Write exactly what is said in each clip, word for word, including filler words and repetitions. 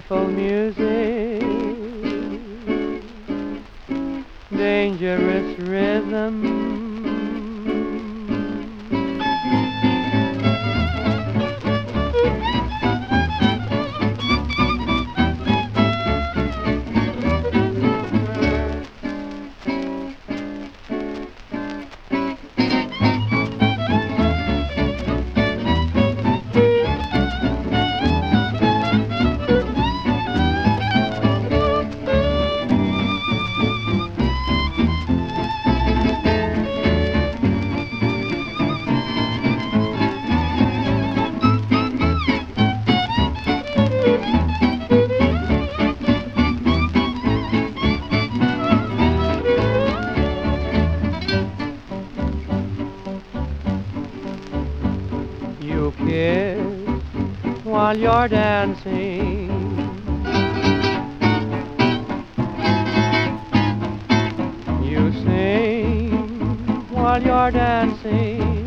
Beautiful music, dangerous rhythm. You kiss while you're dancing. You sing while you're dancing.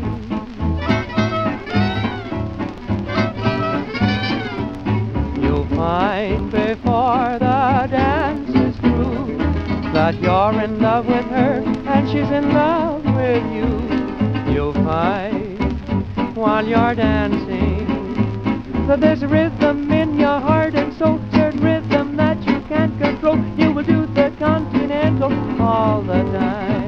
You'll find before the dance is through that you're in love with her and she's in love with you. You'll find while you're dancing that there's a rhythm in your heart and soul, certain rhythm that you can't control. You will do the continental all the time.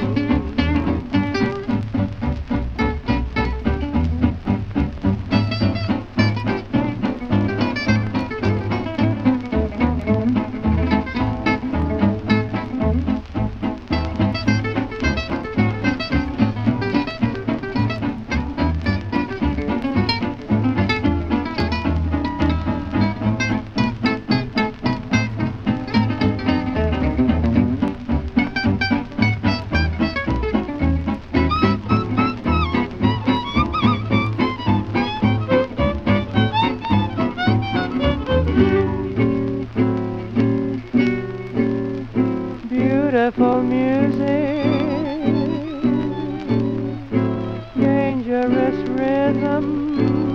Beautiful music, dangerous rhythm.